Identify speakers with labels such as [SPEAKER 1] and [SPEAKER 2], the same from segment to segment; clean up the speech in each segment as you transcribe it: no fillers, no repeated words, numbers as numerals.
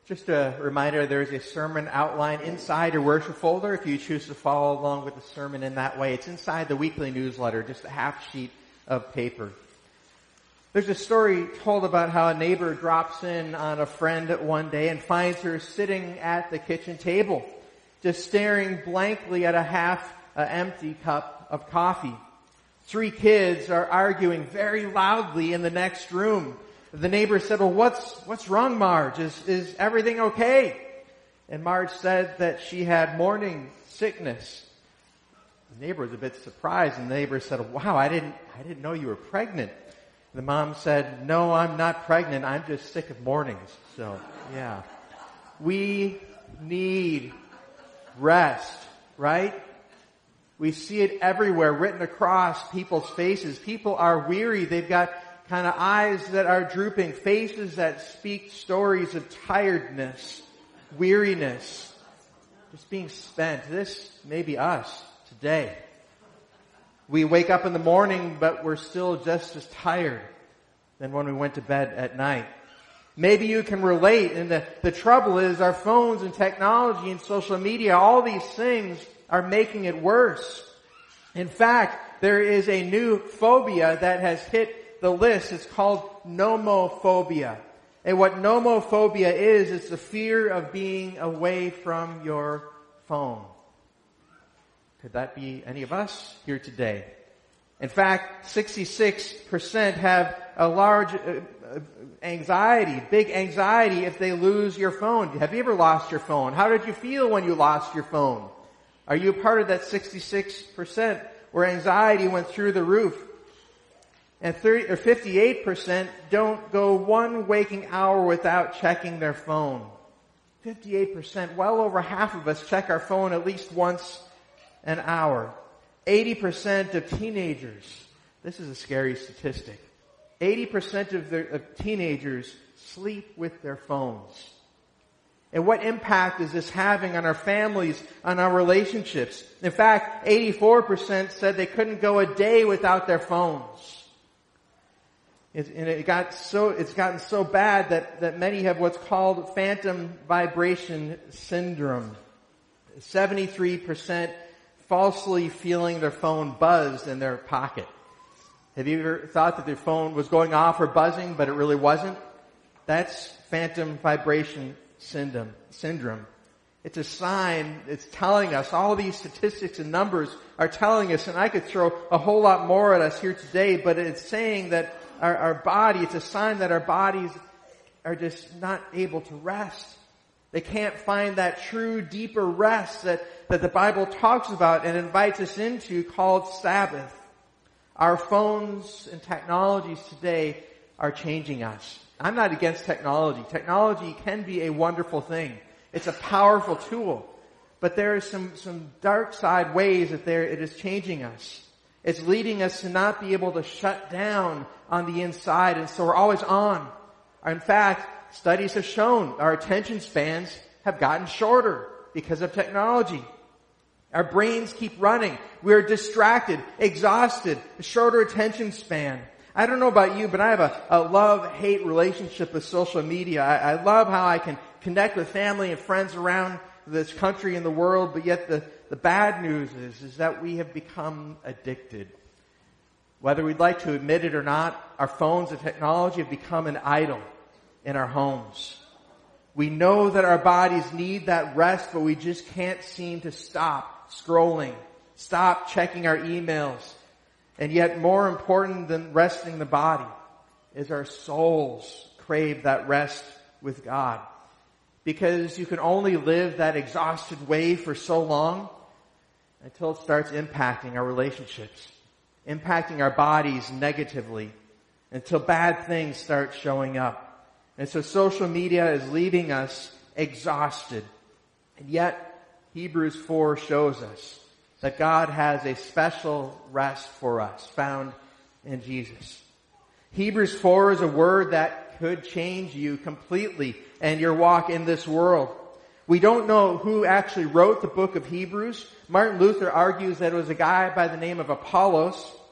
[SPEAKER 1] Just a reminder, there's a sermon outline inside your worship folder if you choose to follow along with the sermon in that way. It's inside the weekly newsletter, just a half sheet of paper. There's a story told about how a neighbor drops in on a friend one day and finds her sitting at the kitchen table, just staring blankly at a half-empty cup of coffee. 3 kids are arguing very loudly in the next room. The neighbor said, "Well, what's wrong, Marge? Is everything okay?" And Marge said that she had morning sickness. The neighbor was a bit surprised, and the neighbor said, "Wow, I didn't know you were pregnant." The mom said, "No, I'm not pregnant. I'm just sick of mornings." So, yeah. We need rest, right? We see it everywhere, written across people's faces. People are weary. They've got kind of eyes that are drooping, faces that speak stories of tiredness, weariness, just being spent. This may be us today. We wake up in the morning, but we're still just as tired than when we went to bed at night. Maybe you can relate, and the trouble is our phones and technology and social media, all these things are making it worse. In fact, there is a new phobia that has hit the list. It's called nomophobia. And what nomophobia is, it's the fear of being away from your phone. Could that be any of us here today? In fact, 66% have a large anxiety, big anxiety if they lose your phone. Have you ever lost your phone? How did you feel when you lost your phone? Are you a part of that 66% where anxiety went through the roof? And 58% don't go one waking hour without checking their phone. 58%, well over half of us check our phone at least once an hour. 80% of teenagers, this is a scary statistic, 80% of teenagers sleep with their phones. And what impact is this having on our families, on our relationships? In fact, 84% said they couldn't go a day without their phones. It's gotten so bad that many have what's called phantom vibration syndrome. 73% falsely feeling their phone buzzed in their pocket. Have you ever thought that their phone was going off or buzzing, but it really wasn't? That's phantom vibration syndrome. It's a sign, it's telling us, all these statistics and numbers are telling us, and I could throw a whole lot more at us here today, but it's saying that our body, it's a sign that our bodies are just not able to rest. They can't find that true, deeper rest that the Bible talks about and invites us into, called Sabbath. Our phones and technologies today are changing us. I'm not against technology. Technology can be a wonderful thing. It's a powerful tool. But there are some dark side ways that it is changing us. It's leading us to not be able to shut down on the inside, and so we're always on. In fact, studies have shown our attention spans have gotten shorter because of technology. Our brains keep running. We're distracted, exhausted, a shorter attention span. I don't know about you, but I have a love-hate relationship with social media. I love how I can connect with family and friends around this country and the world, but yet the bad news is that we have become addicted. Whether we'd like to admit it or not, our phones and technology have become an idol in our homes. We know that our bodies need that rest, but we just can't seem to stop scrolling, stop checking our emails. And yet more important than resting the body is our souls crave that rest with God. Because you can only live that exhausted way for so long until it starts impacting our relationships, impacting our bodies negatively, until bad things start showing up. And so social media is leaving us exhausted. And yet, Hebrews 4 shows us that God has a special rest for us found in Jesus. Hebrews 4 is a word that could change you completely and your walk in this world. We don't know who actually wrote the book of Hebrews. Martin Luther argues that it was a guy by the name of Apollos.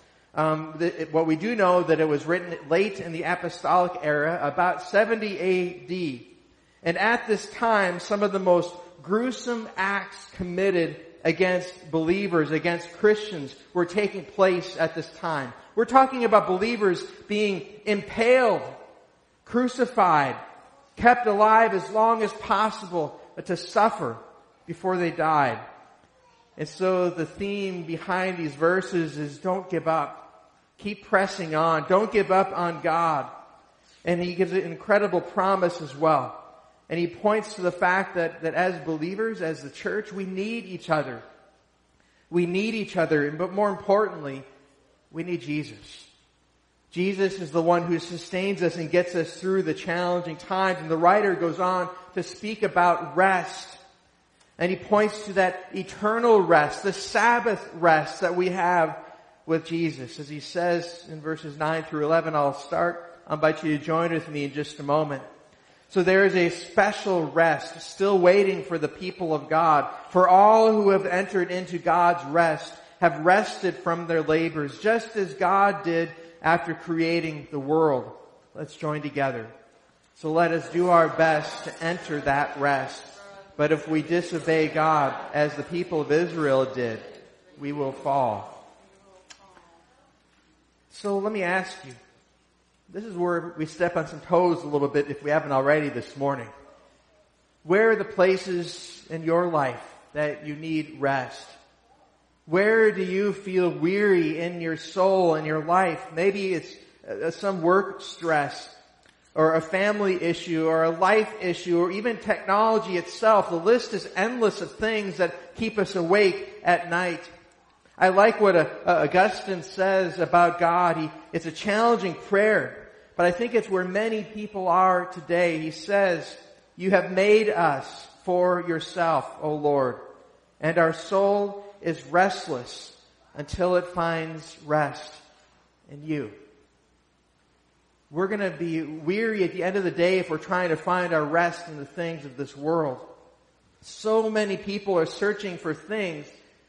[SPEAKER 1] What we do know that it was written late in the apostolic era, about 70 AD. And at this time, some of the most gruesome acts committed against believers, against Christians, were taking place at this time. We're talking about believers being impaled, crucified, kept alive as long as possible to suffer before they died. And so the theme behind these verses is don't give up. Keep pressing on. Don't give up on God. And he gives an incredible promise as well. And he points to the fact that as believers, as the church, we need each other. We need each other, but more importantly, we need Jesus. Jesus is the one who sustains us and gets us through the challenging times. And the writer goes on to speak about rest. And he points to that eternal rest, the Sabbath rest that we have with Jesus. As he says in verses 9 through 11, I'll invite you to join with me in just a moment. So there is a special rest still waiting for the people of God. For all who have entered into God's rest have rested from their labors, just as God did after creating the world. Let's join together. So let us do our best to enter that rest. But if we disobey God, as the people of Israel did, we will fall. So let me ask you, this is where we step on some toes a little bit if we haven't already this morning. Where are the places in your life that you need rest? Where do you feel weary in your soul, in your life? Maybe it's some work stress, or a family issue, or a life issue, or even technology itself. The list is endless of things that keep us awake at night. I like what Augustine says about God. It's a challenging prayer, but I think it's where many people are today. He says, "You have made us for yourself, O Lord, and our soul is restless until it finds rest in you." We're going to be weary at the end of the day if we're trying to find our rest in the things of this world. So many people are searching for things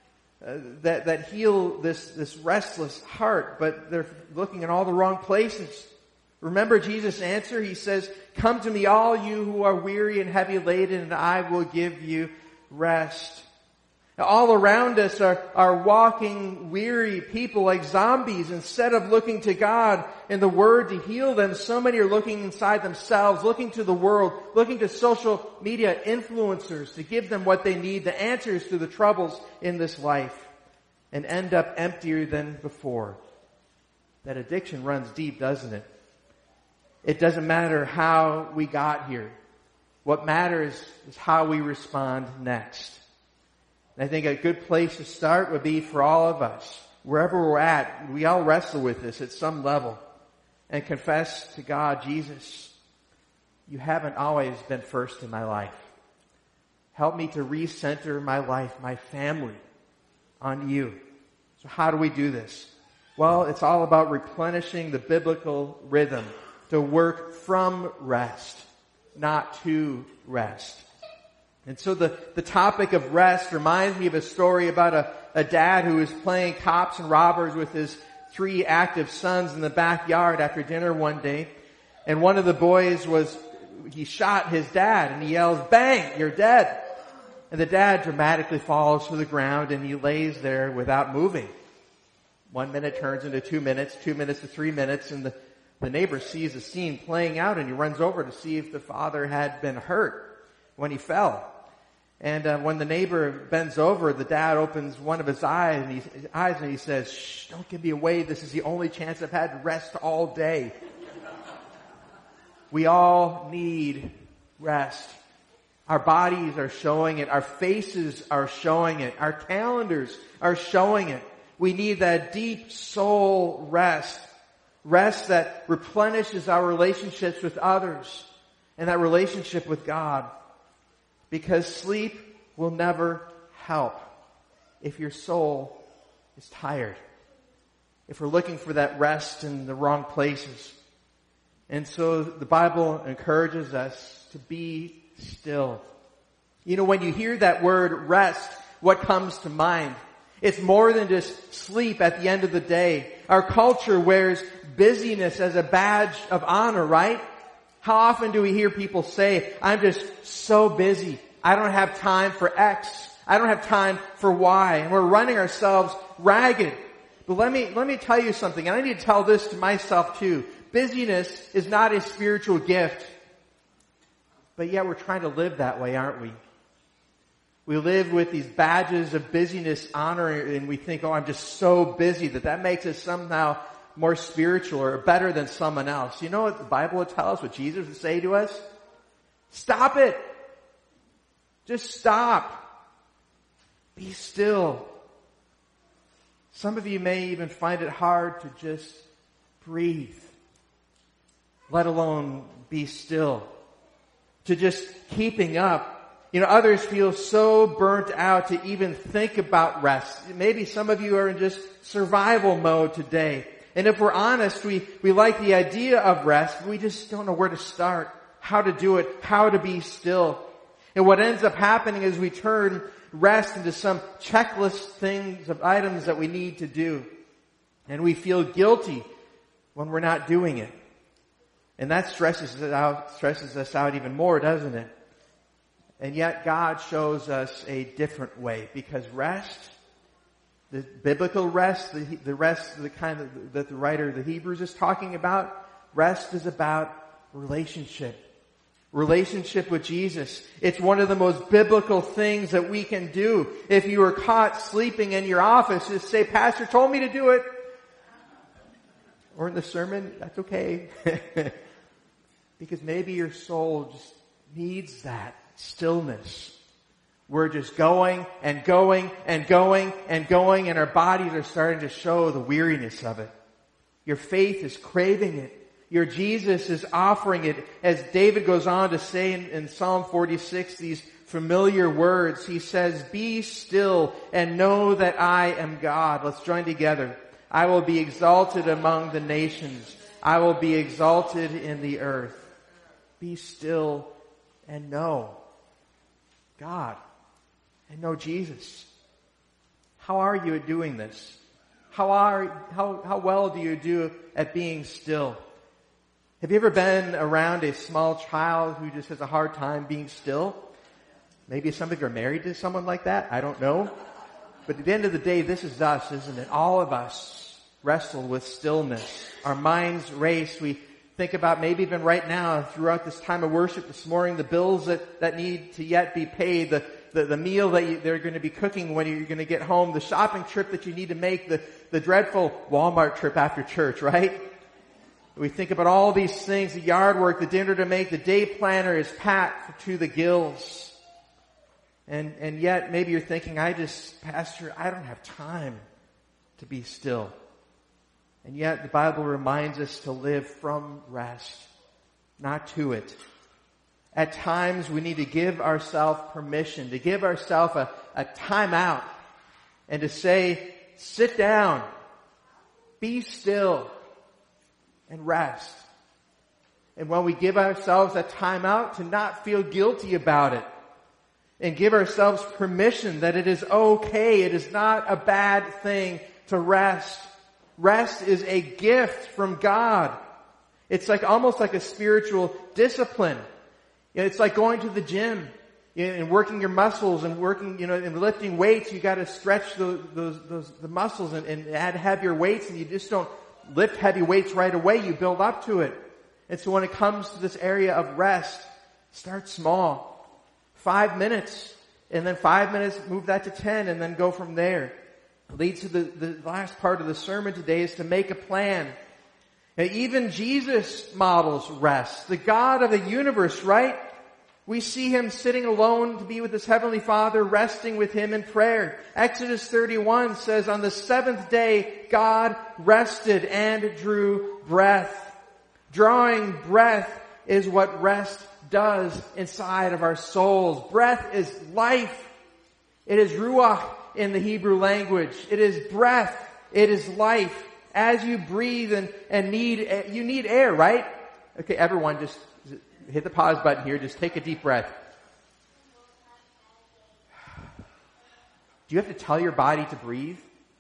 [SPEAKER 1] that heal this restless heart, but they're looking in all the wrong places. Remember Jesus' answer? He says, "Come to me, all you who are weary and heavy laden, and I will give you rest." Now, all around us are walking weary people like zombies. Instead of looking to God and the Word to heal them, so many are looking inside themselves, looking to the world, looking to social media influencers to give them what they need, the answers to the troubles in this life, and end up emptier than before. That addiction runs deep, doesn't it? It doesn't matter how we got here. What matters is how we respond next. And I think a good place to start would be for all of us, wherever we're at, we all wrestle with this at some level, and confess to God, "Jesus, you haven't always been first in my life. Help me to recenter my life, my family, on you." So how do we do this? Well, it's all about replenishing the biblical rhythm to work from rest, not to rest. And so the topic of rest reminds me of a story about a dad who was playing cops and robbers with his 3 active sons in the backyard after dinner one day. And one of the boys he shot his dad, and he yells, "Bang, you're dead." And the dad dramatically falls to the ground, and he lays there without moving. 1 minute turns into 2 minutes, 2 minutes to 3 minutes, and the neighbor sees the scene playing out, and he runs over to see if the father had been hurt when he fell. And when the neighbor bends over, the dad opens one of his eyes, and he says, "Shh, don't give me away. This is the only chance I've had to rest all day." We all need rest. Our bodies are showing it. Our faces are showing it. Our calendars are showing it. We need that deep soul rest. Rest that replenishes our relationships with others and that relationship with God. Because sleep will never help if your soul is tired. If we're looking for that rest in the wrong places. And so the Bible encourages us to be still. You know, when you hear that word rest, what comes to mind? It's more than just sleep at the end of the day. Our culture wears busyness as a badge of honor, right? How often do we hear people say, I'm just so busy. I don't have time for X. I don't have time for Y. And we're running ourselves ragged. But let me tell you something, and I need to tell this to myself too. Busyness is not a spiritual gift. But yet we're trying to live that way, aren't we? We live with these badges of busyness, honor, and we think, oh, I'm just so busy, that makes us somehow more spiritual or better than someone else. You know what the Bible would tell us, what Jesus would say to us? Stop it. Just stop. Be still. Some of you may even find it hard to just breathe, let alone be still. To just keeping up. Others feel so burnt out to even think about rest. Maybe some of you are in just survival mode today. And if we're honest, we like the idea of rest, but we just don't know where to start, how to do it, how to be still. And what ends up happening is we turn rest into some checklist things of items that we need to do. And we feel guilty when we're not doing it. And that stresses us out even more, doesn't it? And yet God shows us a different way, because rest, the biblical rest, the rest, the kind that the writer of the Hebrews is talking about, rest is about relationship. Relationship with Jesus. It's one of the most biblical things that we can do. If you were caught sleeping in your office, just say, Pastor told me to do it. Or in the sermon, that's okay. Because maybe your soul just needs that stillness. We're just going and going and going and going, and our bodies are starting to show the weariness of it. Your faith is craving it. Your Jesus is offering it. As David goes on to say in Psalm 46, these familiar words, he says, be still and know that I am God. Let's join together. I will be exalted among the nations. I will be exalted in the earth. Be still and know God and know Jesus. How are you at doing this? How well do you do at being still? Have you ever been around a small child who just has a hard time being still? Maybe some of you are married to someone like that. I don't know. But at the end of the day, this is us, isn't it? All of us wrestle with stillness. Our minds race. We think about maybe even right now, throughout this time of worship this morning, the bills that need to yet be paid, the meal that they're going to be cooking when you're going to get home, the shopping trip that you need to make, the dreadful Walmart trip after church, right? We think about all these things, the yard work, the dinner to make, the day planner is packed to the gills. And yet maybe you're thinking, Pastor, I don't have time to be still. And yet the Bible reminds us to live from rest, not to it. At times we need to give ourselves permission, to give ourselves a time out, and to say, sit down, be still, and rest. And when we give ourselves that time out, to not feel guilty about it, and give ourselves permission that it is okay, it is not a bad thing to rest. Rest is a gift from God. It's almost like a spiritual discipline. It's like going to the gym and working your muscles and working, and lifting weights. You got to stretch the muscles and add heavier weights, and you just don't lift heavy weights right away. You build up to it. And so when it comes to this area of rest, start small. 5 minutes, and then 5 minutes, move that to 10, and then go from there. Leads to the last part of the sermon today is to make a plan. Now, even Jesus models rest. The God of the universe, right? We see Him sitting alone to be with His Heavenly Father, resting with Him in prayer. Exodus 31 says, on the seventh day, God rested and drew breath. Drawing breath is what rest does inside of our souls. Breath is life. It is ruach in the Hebrew language. It is breath. It is life. As you breathe and you need air, right? Okay, everyone just hit the pause button here. Just take a deep breath. Do you have to tell your body to breathe?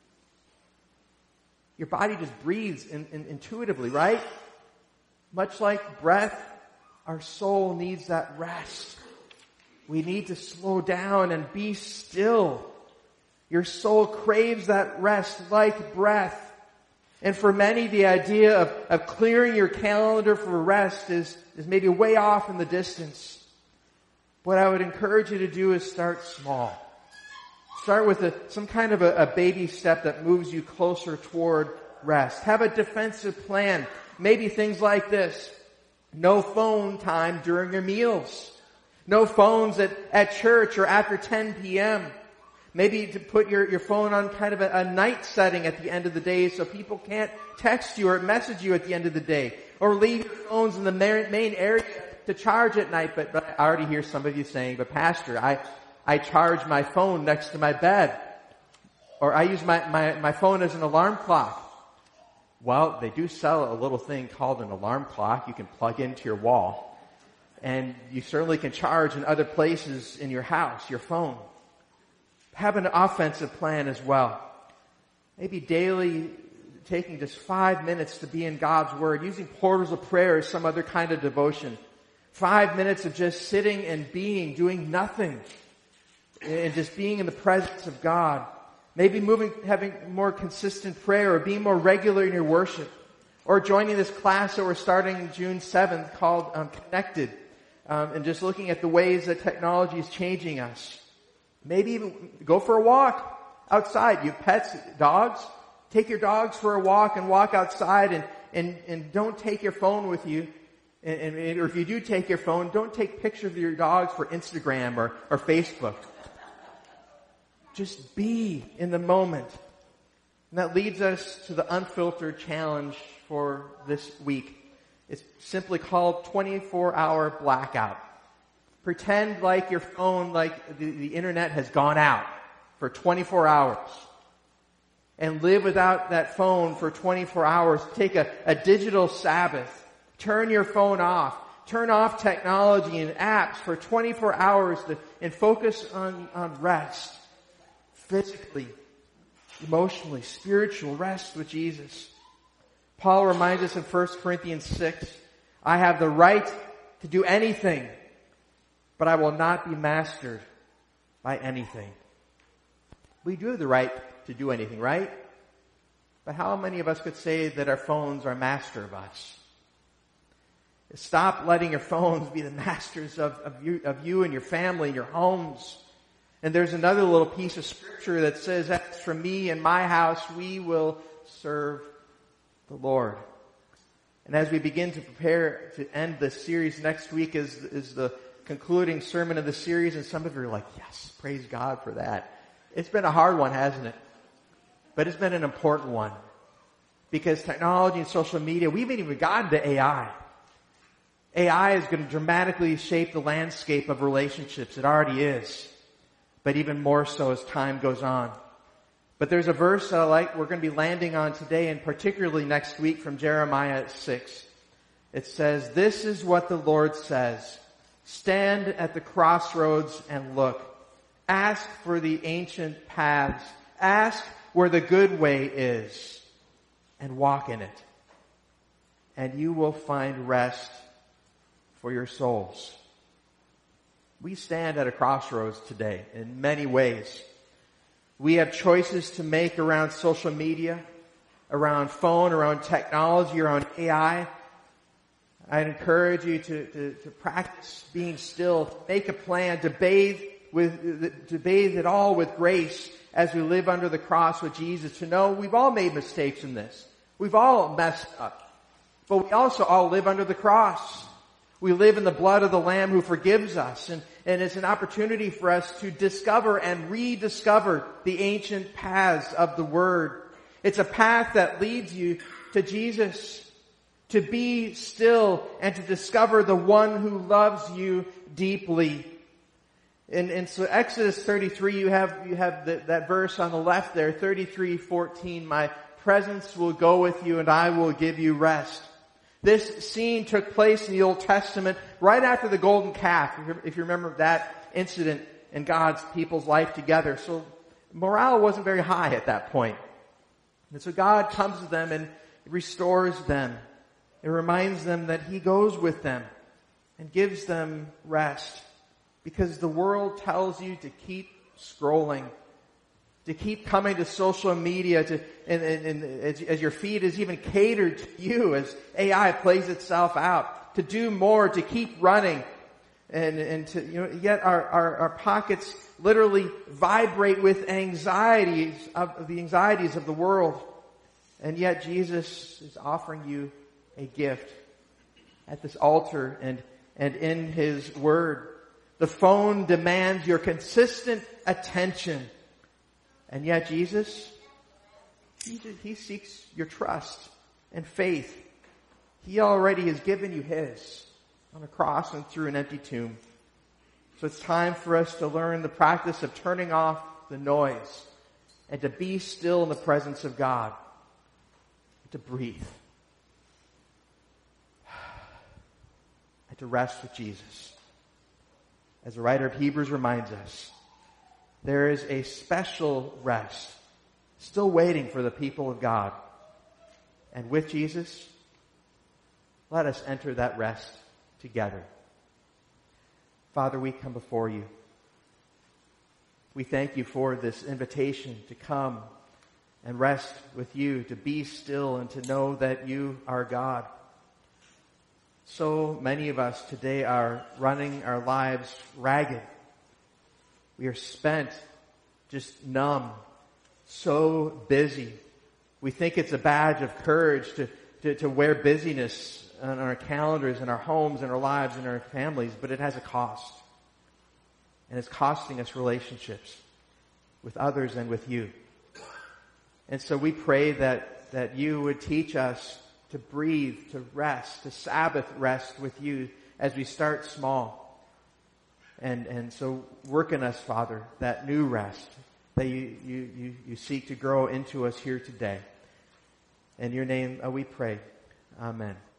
[SPEAKER 1] Your body just breathes intuitively, right? Much like breath, our soul needs that rest. We need to slow down and be still. Your soul craves that rest like breath. And for many, the idea of clearing your calendar for rest is maybe way off in the distance. What I would encourage you to do is start small. Start with some kind of a baby step that moves you closer toward rest. Have a defensive plan. Maybe things like this. No phone time during your meals. No phones at church or after 10 p.m. Maybe to put your phone on kind of a night setting at the end of the day so people can't text you or message you at the end of the day. Or leave your phones in the main area to charge at night. But I already hear some of you saying, but Pastor, I charge my phone next to my bed. Or I use my phone as an alarm clock. Well, they do sell a little thing called an alarm clock you can plug into your wall. And you certainly can charge in other places in your house, your phone. Have an offensive plan as well. Maybe daily taking just 5 minutes to be in God's Word, using portals of prayer or some other kind of devotion. 5 minutes of just sitting and being, doing nothing, and just being in the presence of God. Maybe having more consistent prayer or being more regular in your worship. Or joining this class that we're starting June 7th called Connected. And just looking at the ways that technology is changing us. Maybe even go for a walk outside. You have pets, dogs. Take your dogs for a walk and walk outside and don't take your phone with you. Or if you do take your phone, don't take pictures of your dogs for Instagram or Facebook. Just be in the moment. And that leads us to the unfiltered challenge for this week. It's simply called 24-hour blackout. Pretend like your phone, like the internet has gone out for 24 hours. And live without that phone for 24 hours. Take a digital Sabbath. Turn your phone off. Turn off technology and apps for 24 hours and focus on rest. Physically, emotionally, spiritual rest with Jesus. Paul reminds us in 1 Corinthians 6, I have the right to do anything, but I will not be mastered by anything. We do have the right to do anything, right? But how many of us could say that our phones are master of us? Stop letting your phones be the masters of you and your family and your homes. And there's another little piece of scripture that says, as for me and my house, we will serve the Lord. And as we begin to prepare to end this series next week is the concluding sermon of the series, and some of you are like, yes, praise God for that. It's been a hard one, hasn't it? But it's been an important one. Because technology and social media, we haven't even gotten to AI. AI is going to dramatically shape the landscape of relationships. It already is. But even more so as time goes on. But there's a verse that we're going to be landing on today, and particularly next week from Jeremiah 6. It says, this is what the Lord says. Stand at the crossroads and look. Ask for the ancient paths. Ask where the good way is and walk in it. And you will find rest for your souls. We stand at a crossroads today in many ways. We have choices to make around social media, around phone, around technology, around AI. I'd encourage you to practice being still, to make a plan, to bathe it all with grace as we live under the cross with Jesus, to know we've all made mistakes in this. We've all messed up. But we also all live under the cross. We live in the blood of the Lamb who forgives us. And it's an opportunity for us to discover and rediscover the ancient paths of the Word. It's a path that leads you to Jesus, to be still and to discover the one who loves you deeply. And so Exodus 33, you have that verse on the left there, 33:14, my presence will go with you and I will give you rest. This scene took place in the Old Testament right after the golden calf, if you remember that incident in God's people's life together. So morale wasn't very high at that point. And so God comes to them and restores them. It reminds them that He goes with them and gives them rest, because the world tells you to keep scrolling, to keep coming to social media, and as your feed is even catered to you as AI plays itself out, to do more, to keep running, and to, yet our pockets literally vibrate with the anxieties of the world. And yet Jesus is offering you a gift at this altar and in His Word. The phone demands your consistent attention. And yet Jesus, He seeks your trust and faith. He already has given you His on a cross and through an empty tomb. So it's time for us to learn the practice of turning off the noise and to be still in the presence of God, to breathe, and to rest with Jesus. As the writer of Hebrews reminds us, there is a special rest still waiting for the people of God. And with Jesus, let us enter that rest together. Father, we come before you. We thank you for this invitation to come and rest with you, to be still and to know that you are God. So many of us today are running our lives ragged. We are spent, just numb, so busy. We think it's a badge of courage to wear busyness on our calendars, in our homes, in our lives, in our families, but it has a cost. And it's costing us relationships with others and with you. And so we pray that you would teach us to breathe, to rest, to Sabbath rest with you as we start small. And so work in us, Father, that new rest that you seek to grow into us here today. In your name we pray. Amen.